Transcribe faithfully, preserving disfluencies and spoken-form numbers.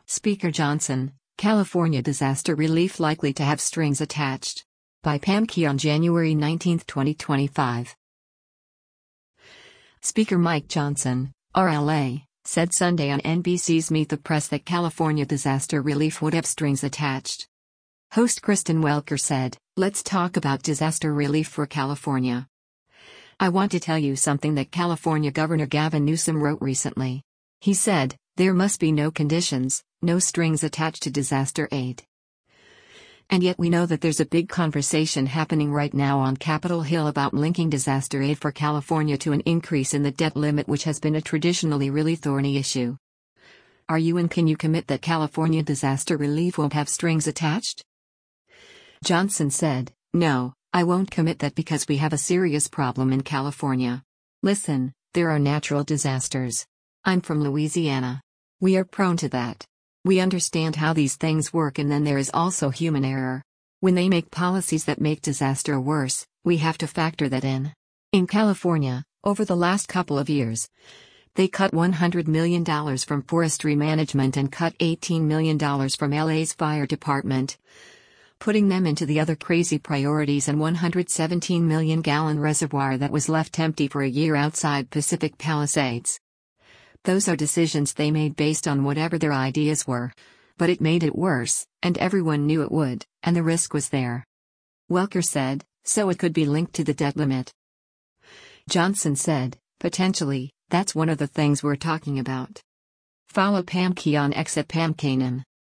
Speaker Johnson, California disaster relief likely to have strings attached. By Pam Key on January nineteenth, twenty twenty-five. Speaker Mike Johnson, R L A, said Sunday on N B C's Meet the Press that California disaster relief would have strings attached. Host Kristen Welker said, "Let's talk about disaster relief for California. I want to tell you something that California Governor Gavin Newsom wrote recently. He said, there must be no conditions, no strings attached to disaster aid. And yet we know that there's a big conversation happening right now on Capitol Hill about linking disaster aid for California to an increase in the debt limit, which has been a traditionally really thorny issue. Are you and can you commit that California disaster relief won't have strings attached?" Johnson said, "No, I won't commit that because we have a serious problem in California. Listen, there are natural disasters. I'm from Louisiana. We are prone to that. We understand how these things work, and then there is also human error. When they make policies that make disaster worse, we have to factor that in. In California, over the last couple of years, they cut one hundred million dollars from forestry management and cut eighteen million dollars from L A's fire department, putting them into the other crazy priorities and one hundred seventeen million gallon reservoir that was left empty for a year outside Pacific Palisades. Those are decisions they made based on whatever their ideas were. But it made it worse, and everyone knew it would, and the risk was there." Welker said, "So it could be linked to the debt limit." Johnson said, "Potentially, that's one of the things we're talking about." Follow Pam Key on X at Pam Kanan.